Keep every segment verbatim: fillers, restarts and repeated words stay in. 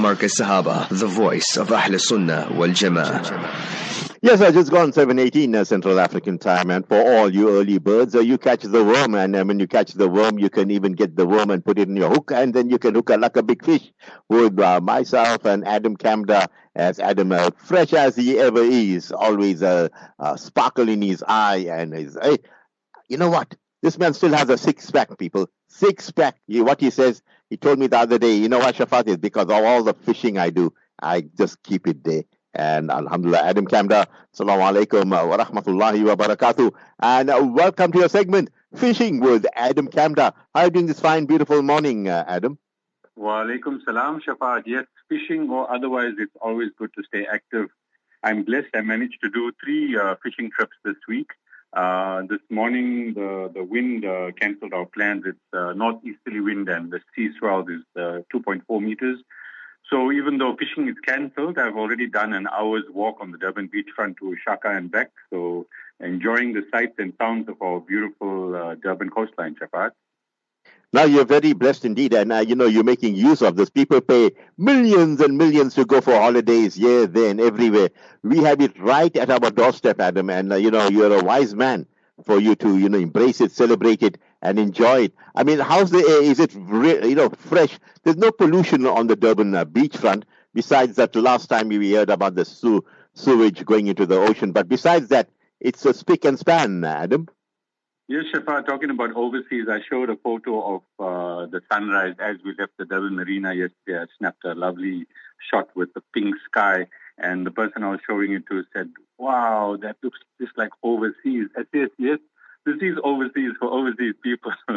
Marcus Sahaba, the voice of Ahl Sunnah wal Jama'ah. Yes, I just gone seven eighteen uh, Central African time, and for all you early birds, uh, you catch the worm, and uh, when you catch the worm, you can even get the worm and put it in your hook, and then you can hook it like a big fish with uh, myself and Adam Kamda, as Adam, uh, fresh as he ever is, always a uh, uh, sparkle in his eye, and his, hey, you know what? This man still has a six-pack, people. Six-pack. He, what he says, he told me the other day, you know what, Shafat, is because of all the fishing I do, I just keep it there. And Alhamdulillah, Adam Kamda, Assalamu alaikum wa rahmatullahi wa barakatuh. And uh, welcome to your segment, Fishing with Adam Kamda. How are you doing this fine, beautiful morning, uh, Adam? Wa alaikum salam, Shafat. Yes, fishing or otherwise, it's always good to stay active. I'm blessed. I managed to do three uh, fishing trips this week. Uh, this morning, the, the wind uh, cancelled our plans. It's uh, northeasterly wind and the sea swell is uh, two point four meters. So even though fishing is cancelled, I've already done an hour's walk on the Durban beachfront to Shaka and back. So enjoying the sights and sounds of our beautiful uh, Durban coastline, Shafat. Now you're very blessed indeed, and uh, you know you're making use of this. People pay millions and millions to go for holidays here, there, and everywhere. We have it right at our doorstep, Adam, and uh, you know you're a wise man for you to you know embrace it, celebrate it, and enjoy it. I mean, how's the air? Is it re- you know fresh? There's no pollution on the Durban uh, beachfront. Besides that, last time we heard about the sew- sewage going into the ocean, but besides that, it's a spick and span, Adam. Yes, Shafa, talking about overseas, I showed a photo of uh, the sunrise as we left the Durban Marina yesterday. I snapped a lovely shot with the pink sky, and the person I was showing it to said, wow, that looks just like overseas. I said, yes, this is overseas for overseas people. so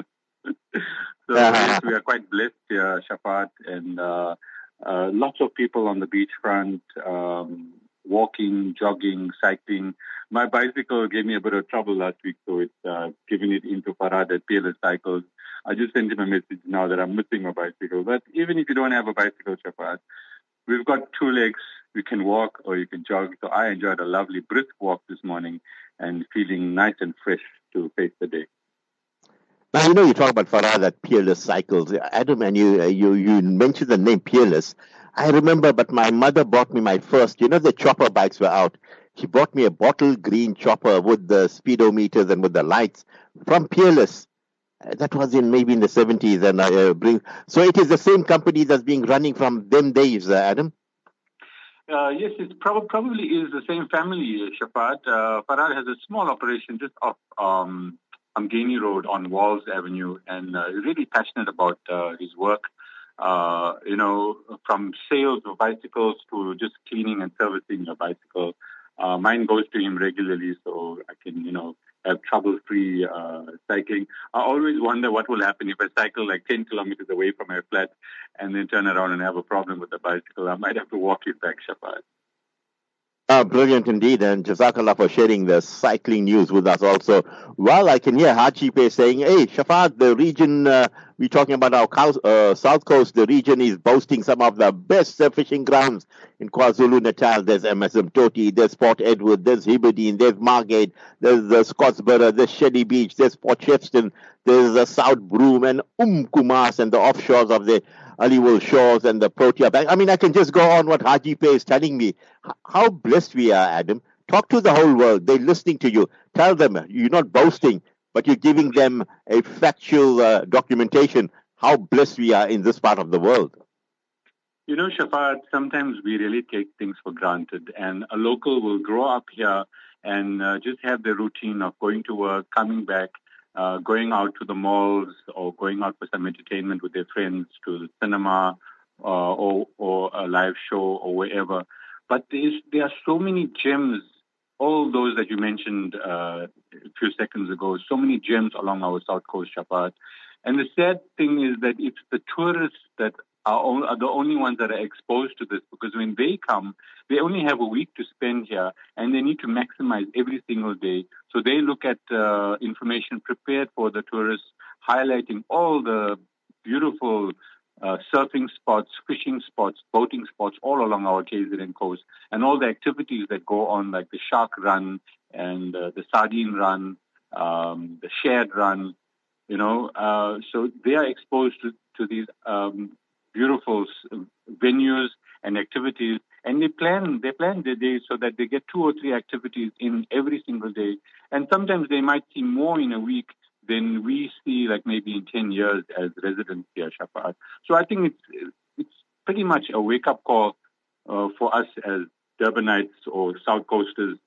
yes, we are quite blessed here, Shafat, and uh, uh, lots of people on the beachfront, um, walking, jogging, cycling. My bicycle gave me a bit of trouble last week, so it's uh, giving it into Farad at P L S Cycles. I just sent him a message now that I'm missing my bicycle. But even if you don't have a bicycle, Shafat, we've got two legs. You can walk or you can jog. So I enjoyed a lovely brisk walk this morning and feeling nice and fresh to face the day. Now, you know, you talk about Farad at P L S Cycles. Adam, and you, you, you mentioned the name P L S. I remember, but my mother bought me my first, you know, the chopper bikes were out. She bought me a bottle green chopper with the speedometers and with the lights from P L S. Uh, that was in maybe in the seventies. And I uh, bring so it is the same company that's being running from them days, uh, Adam? Uh, yes, it prob- probably is the same family, Shafat. Uh, Farad has a small operation just off um, Amgeni Road on Walls Avenue, and uh, he's really passionate about uh, his work. Uh, you know, from sales of bicycles to just cleaning and servicing your bicycle. Uh, mine goes to him regularly, so I can, you know, have trouble-free uh, cycling. I always wonder what will happen if I cycle like ten kilometers away from my flat and then turn around and have a problem with the bicycle. I might have to walk it back, Shafat. Ah, brilliant indeed, and Jazakallah for sharing the cycling news with us also. Well, I can hear Haji Pay saying, hey, Shafat, the region, uh, we're talking about our coast, uh, south coast, the region is boasting some of the best uh, fishing grounds in KwaZulu-Natal. There's M S M Toti, there's Port Edward, there's Heberdean, there's Margate, there's uh, Scottsboro, there's Shelley Beach, there's Port Shepstone, there's uh, South Broome and Umkumas and the offshores of the Aliwal Shores and the Protea Bank. I mean, I can just go on what Haji Pay is telling me. H- how blessed we are, Adam. Talk to the whole world. They're listening to you. Tell them you're not boasting, but you're giving them a factual uh, documentation how blessed we are in this part of the world. You know, Shafat, sometimes we really take things for granted, and a local will grow up here and uh, just have the routine of going to work, coming back, uh, going out to the malls or going out for some entertainment with their friends to the cinema uh, or, or a live show or wherever. But there's, there are so many gems, all those that you mentioned uh, a few seconds ago, so many gems along our South Coast, Shafat. And the sad thing is that it's the tourists that are, all, are the only ones that are exposed to this, because when they come, they only have a week to spend here and they need to maximize every single day. So they look at uh, information prepared for the tourists, highlighting all the beautiful uh, surfing spots, fishing spots, boating spots all along our K Z N coast, and all the activities that go on, like the shark run and uh, the sardine run, um, the shared run, you know. Uh, so they are exposed to, to these um, beautiful venues and activities, and they plan they plan their day so that they get two or three activities in every single day. And sometimes they might see more in a week than we see, like maybe in ten years as residents here, Shafaat. So I think it's it's pretty much a wake-up call uh, for us as Durbanites or South Coasters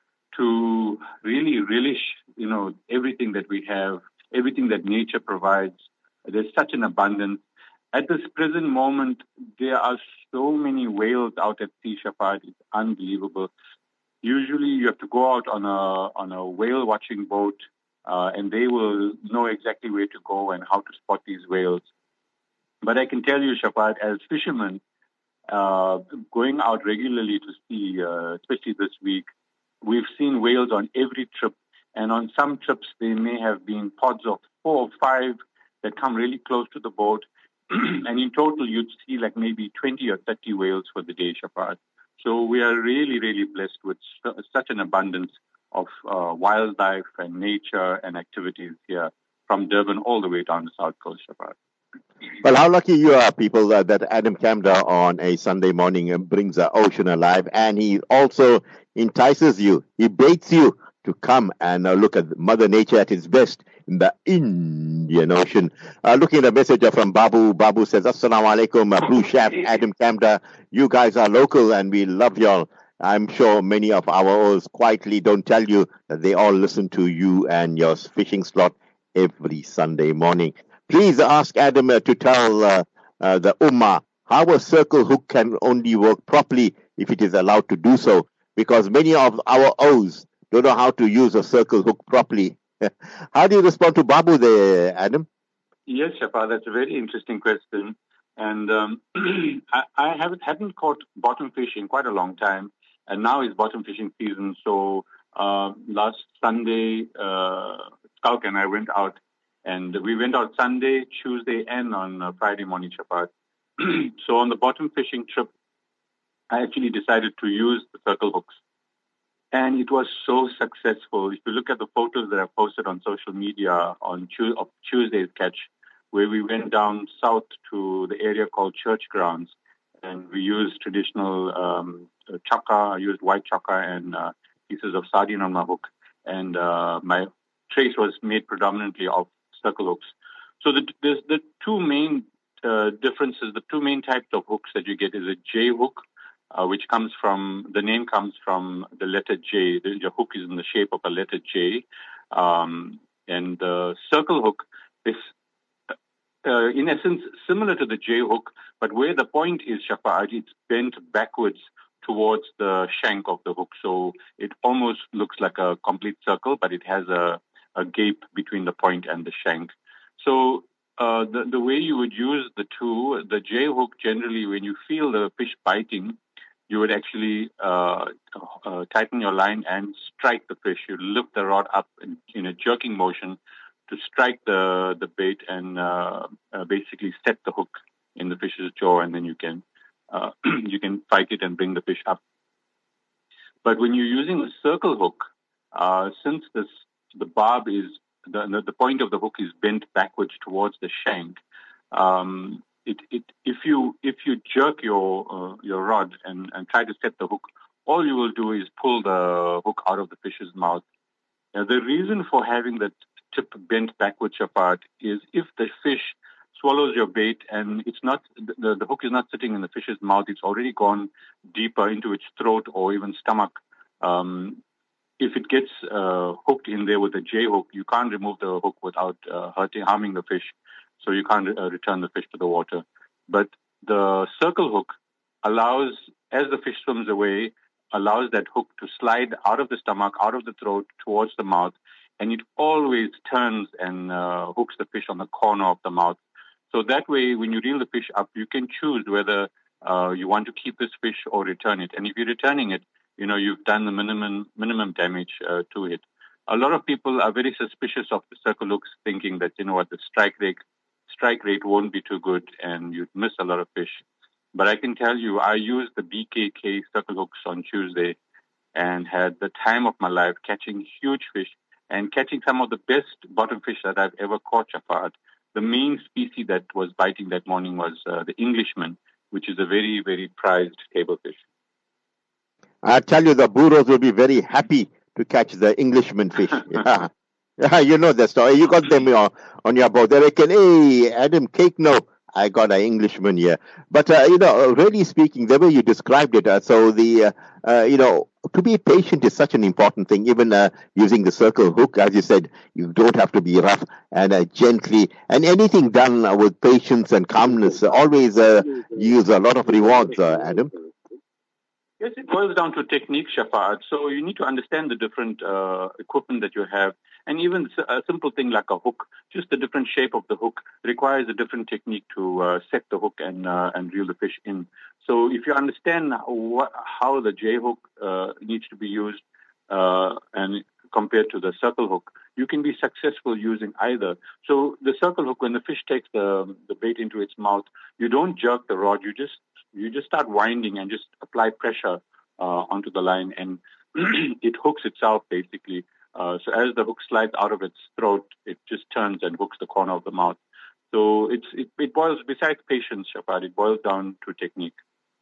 to really relish, you know, everything that we have, everything that nature provides. There's such an abundance. At this present moment, there are so many whales out at sea, Shafaat. It's unbelievable. Usually, you have to go out on a on a whale watching boat, uh, and they will know exactly where to go and how to spot these whales. But I can tell you, Shafaat, as fishermen, uh, going out regularly to sea, uh, especially this week, we've seen whales on every trip, and on some trips there may have been pods of four or five that come really close to the boat, and in total you'd see like maybe twenty or thirty whales for the day, Shafaat. So we are really, really blessed with su- such an abundance of uh, wildlife and nature and activities here from Durban all the way down the South Coast, Shafaat. Well, how lucky you are, people, uh, that Adam Kamdar on a Sunday morning uh, brings the ocean alive, and he also entices you, he baits you to come and uh, look at Mother Nature at its best in the Indian Ocean. Uh, looking at a message from Babu. Babu says, Assalamu alaikum, uh, Blue Chef, Adam Kamdar. You guys are local and we love y'all. I'm sure many of our O's quietly don't tell you that they all listen to you and your fishing slot every Sunday morning. Please ask Adam uh, to tell uh, uh, the Ummah how a circle hook can only work properly if it is allowed to do so, because many of our O's don't know how to use a circle hook properly. How do you respond to Babu there, Adam? Yes, Shafa, that's a very interesting question. And um, I, I haven't, hadn't caught bottom fish in quite a long time, and now is bottom fishing season. So uh, last Sunday, uh, Skulk and I went out, and we went out Sunday, Tuesday, and on uh, Friday morning, Shafa. So on the bottom fishing trip, I actually decided to use the circle hooks. And it was so successful. If you look at the photos that I posted on social media on tu- of Tuesday's catch, where we went down south to the area called Church Grounds, and we used traditional um, chaka, I used white chaka and uh, pieces of sardine on my hook. And uh, my trace was made predominantly of circle hooks. So the, there's the two main uh, differences, the two main types of hooks that you get is a J hook, Uh, which comes from, the name comes from the letter J. The, the hook is in the shape of a letter J. Um, and the circle hook is, uh, in essence, similar to the J hook, but where the point is, Shafaat, it's bent backwards towards the shank of the hook. So it almost looks like a complete circle, but it has a, a gape between the point and the shank. So uh, the, the way you would use the two, the J hook, generally, when you feel the fish biting, you would actually uh, uh, tighten your line and strike the fish. You lift the rod up in, in a jerking motion to strike the, the bait and uh, uh, basically set the hook in the fish's jaw, and then you can uh, you can fight it and bring the fish up. But when you're using a circle hook, uh, since this the barb is the the point of the hook is bent backwards towards the shank. Um, It, it, if you if you jerk your uh, your rod and, and try to set the hook, all you will do is pull the hook out of the fish's mouth. Now, the reason for having the tip bent backwards apart is if the fish swallows your bait and it's not the, the hook is not sitting in the fish's mouth, it's already gone deeper into its throat or even stomach. Um, if it gets uh, hooked in there with a J hook, you can't remove the hook without uh, hurting harming the fish. So you can't uh, return the fish to the water. But the circle hook allows, as the fish swims away, allows that hook to slide out of the stomach, out of the throat, towards the mouth, and it always turns and uh, hooks the fish on the corner of the mouth. So that way, when you reel the fish up, you can choose whether uh, you want to keep this fish or return it. And if you're returning it, you know, you've done the minimum minimum damage uh, to it. A lot of people are very suspicious of the circle hooks, thinking that, you know what, the strike rate strike rate won't be too good and you'd miss a lot of fish. But I can tell you, I used the B K K circle hooks on Tuesday and had the time of my life catching huge fish and catching some of the best bottom fish that I've ever caught, Shafaat. the main species that was biting that morning was uh, the Englishman, which is a very, very prized table fish. I tell you, the burros will be very happy to catch the Englishman fish. Yeah. Yeah, you know the story. You got them on, on your boat. They reckon, hey, Adam, cake, no. I got an Englishman here. But, uh, you know, really speaking, the way you described it, uh, so the, uh, uh, you know, to be patient is such an important thing. Even uh, using the circle hook, as you said, you don't have to be rough and uh, gently. And anything done uh, with patience and calmness uh, always uh, yields a lot of rewards, uh, Adam. Yes, it boils down to technique, Shafaat. So you need to understand the different uh, equipment that you have. And even a simple thing like a hook, just the different shape of the hook requires a different technique to uh, set the hook and uh, and reel the fish in. So if you understand what, how the J hook uh, needs to be used uh, and compared to the circle hook, you can be successful using either. So the circle hook, when the fish takes the the bait into its mouth, you don't jerk the rod. You just you just start winding and just apply pressure uh, onto the line, and it hooks itself basically. Uh, so as the hook slides out of its throat, it just turns and hooks the corner of the mouth. So it's it, it boils, besides patience, Shafaat, it boils down to technique.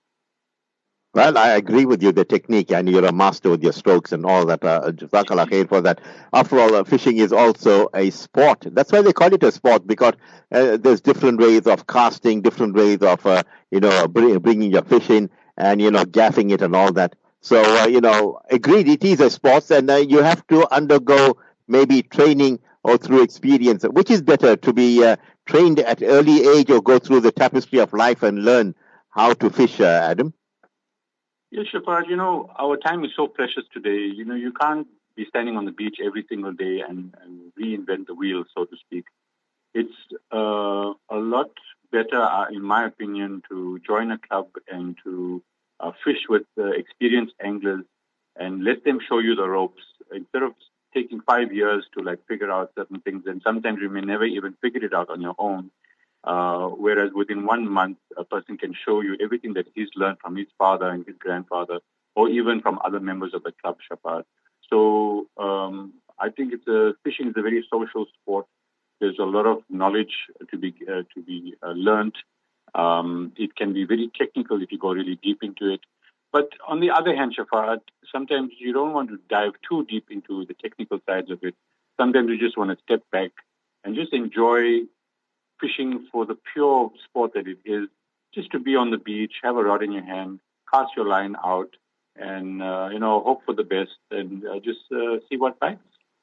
Well, I agree with you, the technique, and you're a master with your strokes and all that. Uh, Jazakallah khair for that. After all, uh, fishing is also a sport. That's why they call it a sport, because uh, there's different ways of casting, different ways of, uh, you know, bring, bringing your fish in and, you know, gaffing it and all that. So, uh, you know, agreed, it is a sport, and uh, you have to undergo maybe training or through experience. Which is better, to be uh, trained at early age or go through the tapestry of life and learn how to fish, uh, Adam? Yes, Shafaat, you know, our time is so precious today. You know, you can't be standing on the beach every single day and, and reinvent the wheel, so to speak. It's uh, a lot better, uh, in my opinion, to join a club and to uh, fish with uh, experienced anglers and let them show you the ropes instead of taking five years to like figure out certain things. And sometimes you may never even figure it out on your own. Uh, whereas within one month, a person can show you everything that he's learned from his father and his grandfather, or even from other members of the club, Shafaat. So um, I think it's a, fishing is a very social sport. There's a lot of knowledge to be uh, to be uh, learned. Um, it can be very technical if you go really deep into it. But on the other hand, Shafaat, sometimes you don't want to dive too deep into the technical sides of it. Sometimes you just want to step back and just enjoy fishing for the pure sport that it is, just to be on the beach, have a rod in your hand, cast your line out, and, uh, you know, hope for the best and uh, just uh, see what bites.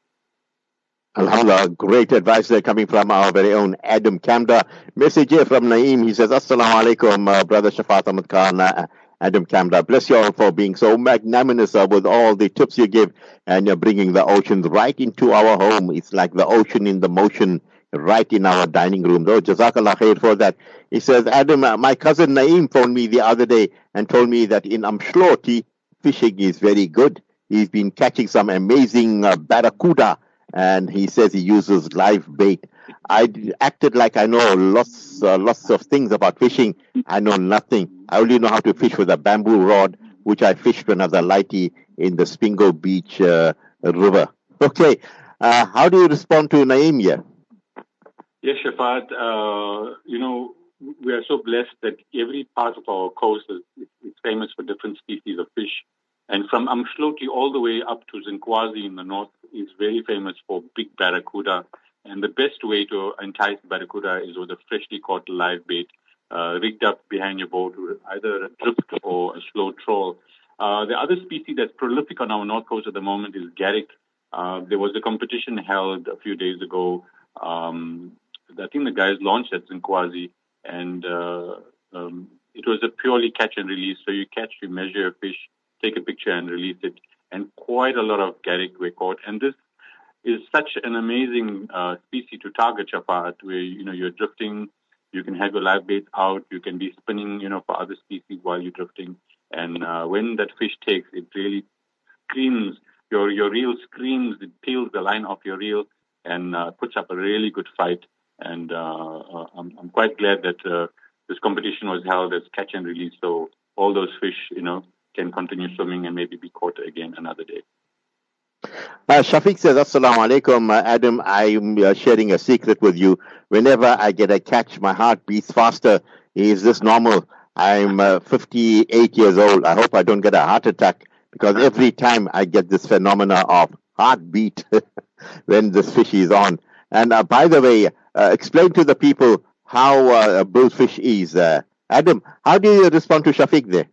Alhamdulillah, great advice there coming from our very own Adam Kamda. Message here from Naeem. He says, Assalamu alaikum, uh, Brother Shafaat Ahmad Khan, uh, Adam Kamda. Bless you all for being so magnanimous uh, with all the tips you give, and you're bringing the oceans right into our home. It's like the ocean in the motion, right in our dining room. Oh, Jazakallah khair for that. He says, Adam, uh, my cousin Naeem phoned me the other day and told me that in Amshloti, fishing is very good. He's been catching some amazing uh, barracuda, and he says he uses live bait. I acted like I know lots, uh, lots of things about fishing. I know nothing. I only know how to fish with a bamboo rod, which I fished when I was a lighty in the Spingo Beach uh, River. Okay, uh, how do you respond to Naeem here? Yes, Shafaat, uh, you know, we are so blessed that every part of our coast is, is famous for different species of fish. And from Amshloti all the way up to Zinkwazi in the north is very famous for big barracuda. And the best way to entice barracuda is with a freshly caught live bait, uh, rigged up behind your boat with either a drift or a slow troll. Uh, the other species that's prolific on our north coast at the moment is garrick. Uh, there was a competition held a few days ago. Um, I think the guys launched at Zinkwazi, and uh, um, it was a purely catch and release. So you catch, you measure your fish, take a picture and release it. And quite a lot of garrick were caught. And this is such an amazing uh, species to target, Shafaat, where, you know, you're drifting, you can have your live bait out, you can be spinning, you know, for other species while you're drifting. And uh, when that fish takes, it really screams, your, your reel screams, it peels the line off your reel and uh, puts up a really good fight. And uh, uh, I'm, I'm quite glad that uh, this competition was held as catch and release, so all those fish, you know, can continue swimming and maybe be caught again another day. Uh, Shafiq says, Assalamu alaikum. Uh, Adam, I'm uh, sharing a secret with you. Whenever I get a catch, my heart beats faster. Is this normal? I'm uh, fifty-eight years old. I hope I don't get a heart attack because every time I get this phenomena of heartbeat when this fish is on. And uh, by the way, uh, explain to the people how uh, a bullfish is. Uh, Adam, how do you respond to Shafiq there?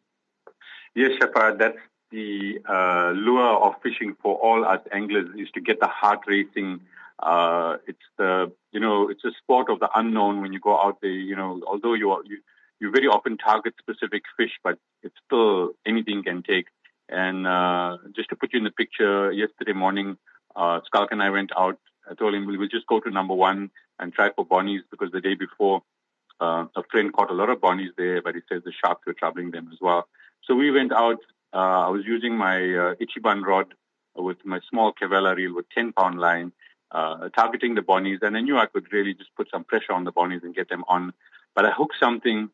Yes, Shafar, that's the uh, lure of fishing for all us anglers is to get the heart racing. Uh, it's the, you know, it's a sport of the unknown when you go out there, you know, although you, are, you, you very often target specific fish, but it's still anything can take. And uh, just to put you in the picture, yesterday morning, uh, Skalk and I went out. I told him we will just go to number one and try for bonnies because the day before, uh, a friend caught a lot of bonnies there, but he says the sharks were troubling them as well. So we went out. Uh, I was using my uh, Ichiban rod with my small Cavella reel with ten pound line, uh, targeting the bonnies. And I knew I could really just put some pressure on the bonnies and get them on. But I hooked something,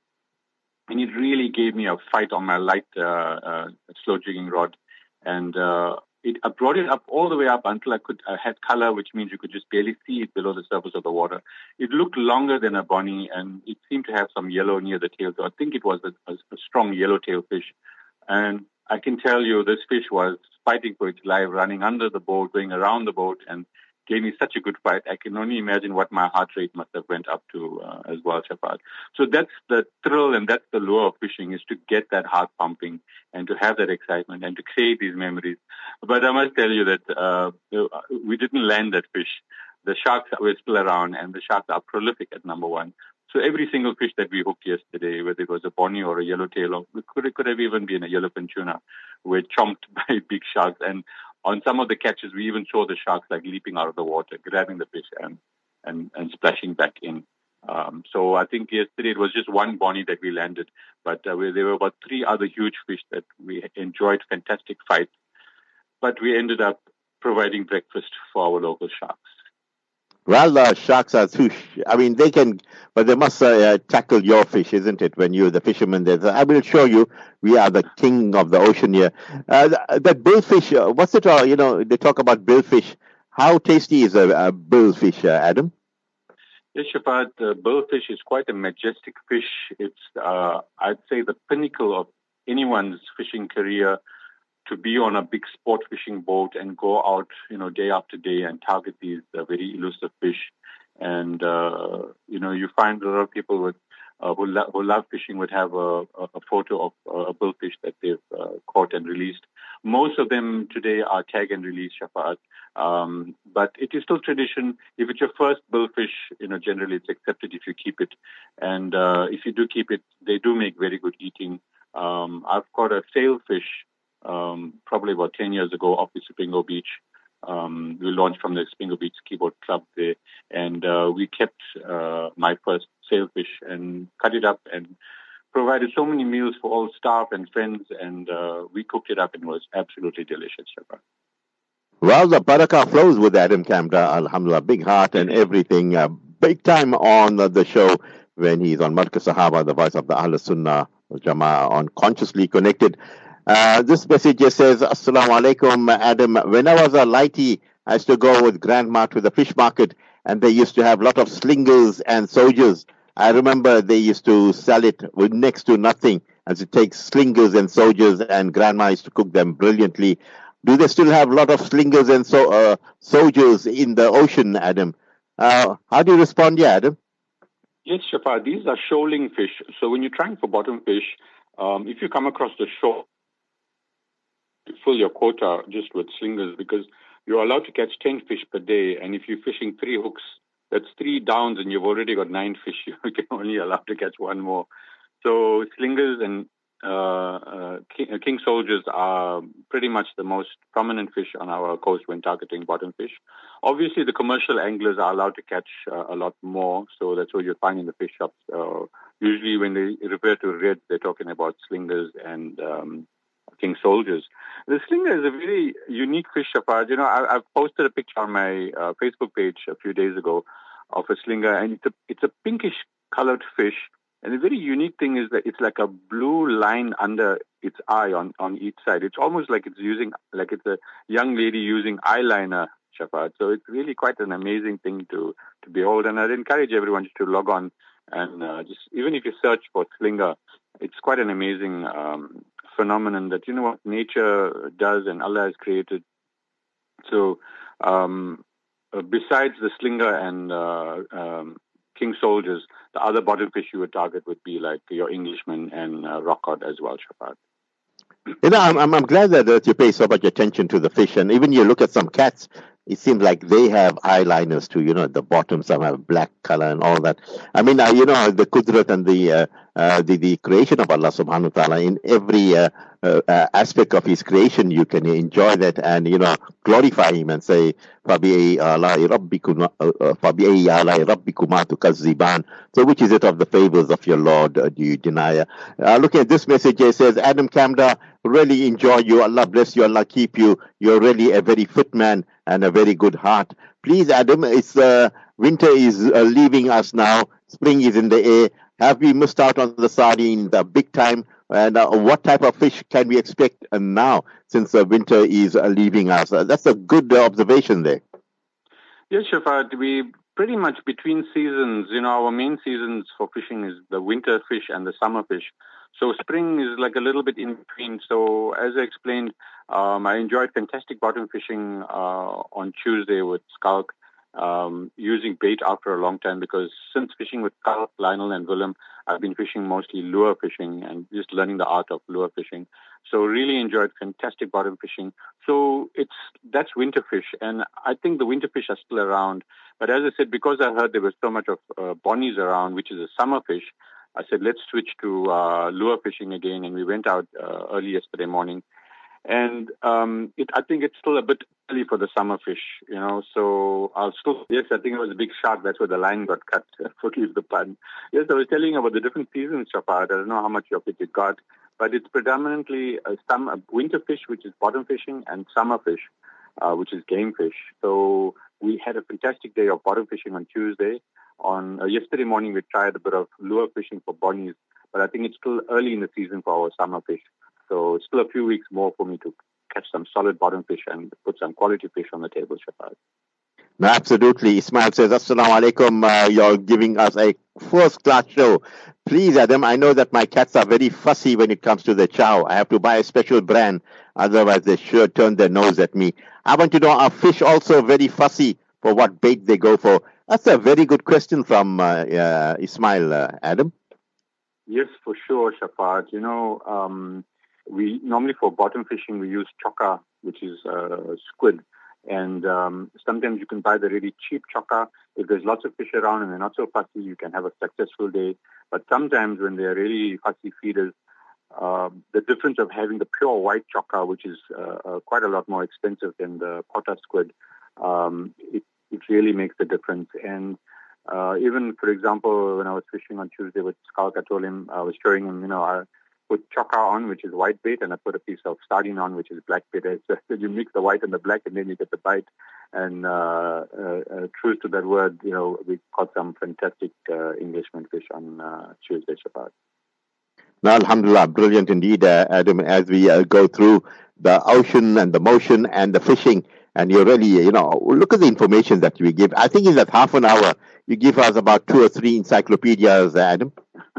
and it really gave me a fight on my light uh, uh, slow jigging rod. And uh, it, I brought it up all the way up until I could I had color, which means you could just barely see it below the surface of the water. It looked longer than a bonnie, and it seemed to have some yellow near the tail. So I think it was a, a, a strong yellowtail fish. And I can tell you this fish was fighting for its life, running under the boat, going around the boat, and gave me such a good fight. I can only imagine what my heart rate must have went up to uh, as well, Shafat. So that's the thrill and that's the lure of fishing, is to get that heart pumping and to have that excitement and to create these memories. But I must tell you that uh, we didn't land that fish. The sharks were still around, and the sharks are prolific at number one. So every single fish that we hooked yesterday, whether it was a bonnie or a yellowtail, or it could, it could have even been a yellowfin tuna, were chomped by big sharks. And on some of the catches, we even saw the sharks like leaping out of the water, grabbing the fish and and, and splashing back in. Um, so I think yesterday it was just one bonnie that we landed, but uh, we, there were about three other huge fish that we enjoyed fantastic fights. But we ended up providing breakfast for our local sharks. Well, uh, sharks are too. Sh- I mean, they can, but they must uh, tackle your fish, isn't it? When you're the fisherman, there. I will show you. We are the king of the ocean here. Uh, th- that billfish. Uh, what's it? Uh, you know, they talk about billfish. How tasty is a, a billfish, uh, Adam? Yes, Shafat, uh, billfish is quite a majestic fish. It's, uh, I'd say, the pinnacle of anyone's fishing career, to be on a big sport fishing boat and go out, you know, day after day and target these uh, very elusive fish. And, uh, you know, you find a lot of people with, uh, who, lo- who love fishing would have a, a photo of uh, a billfish that they've uh, caught and released. Most of them today are tag and release, Shafat. Um, but it is still tradition. If it's your first billfish, you know, generally it's accepted if you keep it. And uh, if you do keep it, they do make very good eating. Um, I've caught a sailfish Um, probably about ten years ago off the Spingo Beach. Um, we launched from the Spingo Beach Skiboat Club there, and uh, we kept uh, my first sailfish and cut it up and provided so many meals for all staff and friends, and uh, we cooked it up and it was absolutely delicious, Shafar. Well, the barakah flows with Adam Kamda, alhamdulillah, big heart and everything. Uh, big time on uh, the show when he's on Markaz Sahaba, the voice of the Ahl Sunnah wal Jama'ah, on Consciously Connected. Uh, this message just says, Assalamu alaikum, Adam. When I was a lighty, I used to go with grandma to the fish market, and they used to have a lot of slingers and soldiers. I remember they used to sell it with next to nothing, as it takes slingers and soldiers, and grandma used to cook them brilliantly. Do they still have a lot of slingers and so uh, soldiers in the ocean, Adam? Uh, how do you respond, yeah, Adam? Yes, Shafar, these are shoaling fish. So when you're trying for bottom fish, um, if you come across the shore, fill your quota just with slingers, because you're allowed to catch ten fish per day. And if you're fishing three hooks, that's three downs and you've already got nine fish. You can only allow to catch one more. So slingers and uh, uh, king, uh, king soldiers are pretty much the most prominent fish on our coast when targeting bottom fish. Obviously, the commercial anglers are allowed to catch uh, a lot more. So that's what you'll find in the fish shops. Uh, usually when they refer to reds, they're talking about slingers and um, king soldiers. The slinger is a very unique fish, Shafar. You know, I, I've posted a picture on my uh, Facebook page a few days ago of a slinger, and it's a it's a pinkish colored fish. And the very unique thing is that it's like a blue line under its eye on, on each side. It's almost like it's using, like it's a young lady using eyeliner, Shafaat. So it's really quite an amazing thing to, to behold. And I'd encourage everyone to log on and uh, just, even if you search for slinger, it's quite an amazing um, phenomenon that, you know, what nature does and Allah has created. So um, uh, besides the slinger and uh, um, king soldiers, the other bottom fish you would target would be like your Englishman and uh, rockcod as well, Shafaat. You know, I'm, I'm I'm glad that, that you pay so much attention to the fish, and even you look at some cats, it seems like they have eyeliners too. You know, at the bottom some have black color and all that. I mean, uh, you know, the kudrat and the uh, uh, the the creation of Allah Subhanahu wa Taala, in every uh, uh, uh, aspect of His creation, you can enjoy that and, you know, glorify Him and say, "Fabi alai rabbikuma, fabi alai rabbikuma tukazziban." So, which is it of the favors of your Lord uh, do you deny? Uh, looking at this message, it says, Adam Kamda, really enjoy you. Allah bless you. Allah keep you. You're really a very fit man and a very good heart. Please, Adam, it's uh, winter is uh, leaving us now. Spring is in the air. Have we missed out on the sardine, the big time? And uh, what type of fish can we expect uh, now, since uh, winter is uh, leaving us? Uh, that's a good uh, observation there. Yes, Shafaat, we pretty much between seasons. You know, our main seasons for fishing is the winter fish and the summer fish. So spring is like a little bit in between. So as I explained, um, I enjoyed fantastic bottom fishing uh, on Tuesday with Skulk, um, using bait after a long time, because since fishing with Skulk, Lionel and Willem, I've been fishing mostly lure fishing and just learning the art of lure fishing. So really enjoyed fantastic bottom fishing. So it's that's winter fish, and I think the winter fish are still around. But as I said, because I heard there was so much of uh, bonnies around, which is a summer fish, I said, let's switch to uh, lure fishing again. And we went out uh, early yesterday morning. And um, it, I think it's still a bit early for the summer fish, you know. So I'll still, yes, I think it was a big shark. That's where the line got cut, forgive the pun. Yes, I was telling you about the different seasons, Shafaat. I don't know how much of it you got, but it's predominantly a, summer, a winter fish, which is bottom fishing, and summer fish, uh, which is game fish. So we had a fantastic day of bottom fishing on Tuesday. On uh, yesterday morning, we tried a bit of lure fishing for bonnies, but I think it's still early in the season for our summer fish. So it's still a few weeks more for me to catch some solid bottom fish and put some quality fish on the table, Shafaat. No, absolutely. Ismail says, Assalamu alaikum. Uh, you're giving us a first-class show. Please, Adam, I know that my cats are very fussy when it comes to the chow. I have to buy a special brand. Otherwise, they sure turn their nose at me. I want to know, are fish also very fussy for what bait they go for? That's a very good question from uh, uh, Ismail, uh, Adam. Yes, for sure, Shafaat. You know, um, we normally for bottom fishing, we use chokka, which is uh, squid. And um, sometimes you can buy the really cheap chokka. If there's lots of fish around and they're not so fussy, you can have a successful day. But sometimes when they're really fussy feeders, uh, the difference of having the pure white chokka, which is uh, uh, quite a lot more expensive than the potter squid, um, it, it really makes a difference. And uh, even, for example, when I was fishing on Tuesday with Skulk, I told him, I was showing him, you know, I put chokka on, which is white bait, and I put a piece of sardine on, which is black bait. So you mix the white and the black, and then you get the bite. And uh, uh, uh, true to that word, you know, we caught some fantastic uh, Englishman fish on uh, Tuesday, Shafaat. No, alhamdulillah, brilliant indeed, uh, Adam, as we uh, go through the ocean and the motion and the fishing. And you really, you know, look at the information that we give. I think in that half an hour, you give us about two or three encyclopedias, Adam.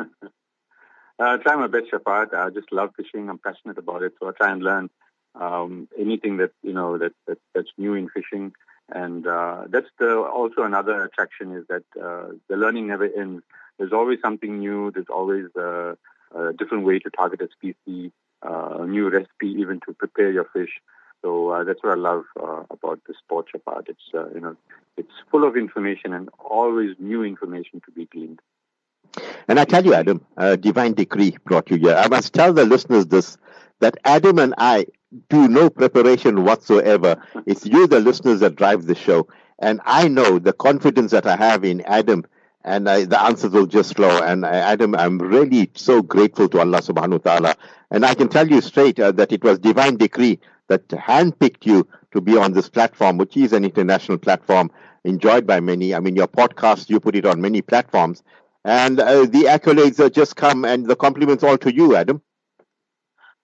I uh, try my best, Shafaat. I just love fishing. I'm passionate about it. So I try and learn um, anything that, you know, that, that that's new in fishing. And uh, that's the, also another attraction is that uh, the learning never ends. There's always something new. There's always a, a different way to target a species, uh, a new recipe even to prepare your fish. So uh, that's what I love uh, about the sport, Shafaat. It's, uh, you know, it's full of information and always new information to be gleaned. And I tell you, Adam, uh, Divine Decree brought you here. I must tell the listeners this, that Adam and I do no preparation whatsoever. It's you, the listeners, that drive the show. And I know the confidence that I have in Adam, and I, the answers will just flow. And I, Adam, I'm really so grateful to Allah subhanahu wa ta'ala. And I can tell you straight uh, that it was Divine Decree that handpicked you to be on this platform, which is an international platform enjoyed by many. I mean, your podcast, you put it on many platforms. And uh, the accolades uh, just come, and the compliments all to you, Adam.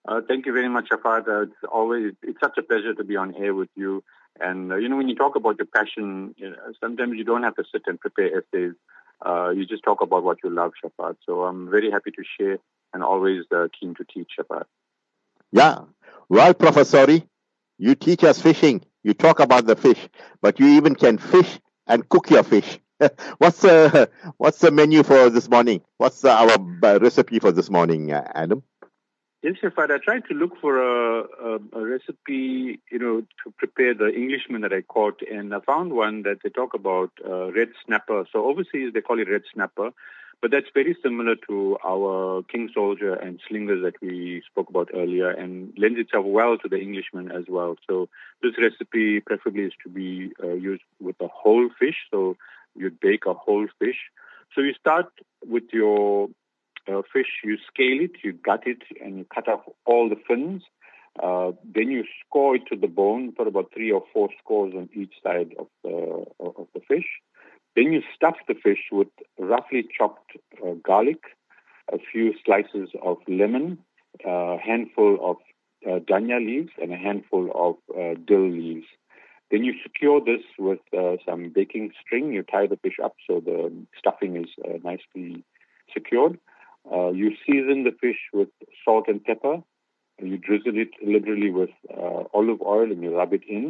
Uh, thank you very much, Shafat. Uh, it's always it's such a pleasure to be on air with you. And uh, you know, when you talk about your passion, you know, sometimes you don't have to sit and prepare essays. Uh, you just talk about what you love, Shafat. So I'm very happy to share and always uh, keen to teach, Shafat. Yeah. Well, Professor, you teach us fishing. You talk about the fish, but you even can fish and cook your fish. what's the what's the menu for this morning? What's the, our uh, recipe for this morning, uh, Adam? Yes, Shafat. I tried to look for a, a, a recipe, you know, to prepare the Englishman that I caught, and I found one that they talk about uh, red snapper. So overseas they call it red snapper, but that's very similar to our king soldier and slingers that we spoke about earlier, and lends itself well to the Englishman as well. So this recipe preferably is to be uh, used with a whole fish. So you'd bake a whole fish. So you start with your Uh, fish, you scale it, you gut it, and you cut off all the fins. Uh, then you score it to the bone, put about three or four scores on each side of the of the fish. Then you stuff the fish with roughly chopped uh, garlic, a few slices of lemon, a handful of uh, dhania leaves, and a handful of uh, dill leaves. Then you secure this with uh, some baking string. You tie the fish up so the stuffing is uh, nicely secured. Uh, you season the fish with salt and pepper. You drizzle it liberally with uh, olive oil and you rub it in.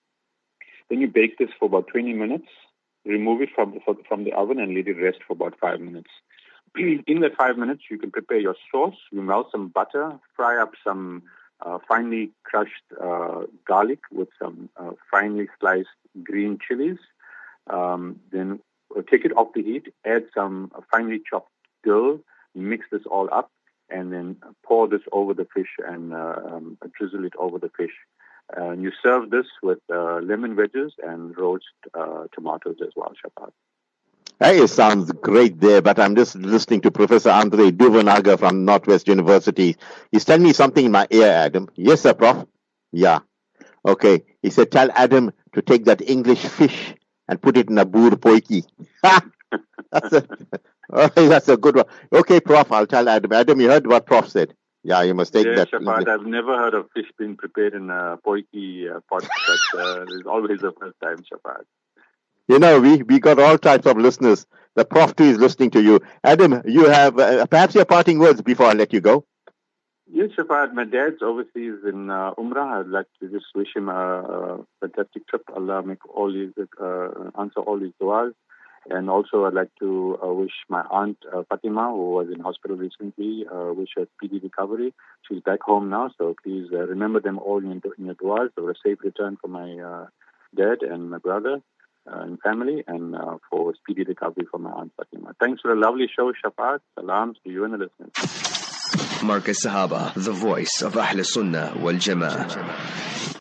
Then you bake this for about twenty minutes. Remove it from, from the oven and let it rest for about five minutes. In that five minutes, you can prepare your sauce. You melt some butter, fry up some uh, finely crushed uh, garlic with some uh, finely sliced green chilies. Um, then take it off the heat, add some uh, finely chopped dill. Mix this all up and then pour this over the fish and uh, um, drizzle it over the fish. And you serve this with uh, lemon wedges and roast uh, tomatoes as well, Shafat. Hey, it sounds great there, but I'm just listening to Professor Andre Duvanaga from Northwest University. He's telling me something in my ear, Adam. Yes, sir, Prof? Yeah. Okay. He said, tell Adam to take that English fish and put it in a boor poiki. That's a, oh, that's a good one. Okay, Prof, I'll tell Adam. Adam, you heard what Prof said. Yeah, you must take yeah, that. Shafat, I've never heard of fish being prepared in a poiki uh, pot, but uh, there's always a first time, Shafat. You know, we, we got all types of listeners. The Prof too is listening to you. Adam, you have uh, perhaps your parting words before I let you go. Yes, Shafat. My dad's overseas in uh, Umrah. I'd like to just wish him a, a fantastic trip. Allah make all his, uh, answer all his du'as. And also, I'd like to uh, wish my aunt uh, Fatima, who was in hospital recently, uh, wish her speedy recovery. She's back home now, so please uh, remember them all in, in your du'as. So a safe return for my uh, dad and my brother uh, and family, and uh, for speedy recovery for my aunt Fatima. Thanks for a lovely show, Shafat. Salams to you and the listeners. Marcus Sahaba, the voice of Ahl Sunnah wal Jama'ah.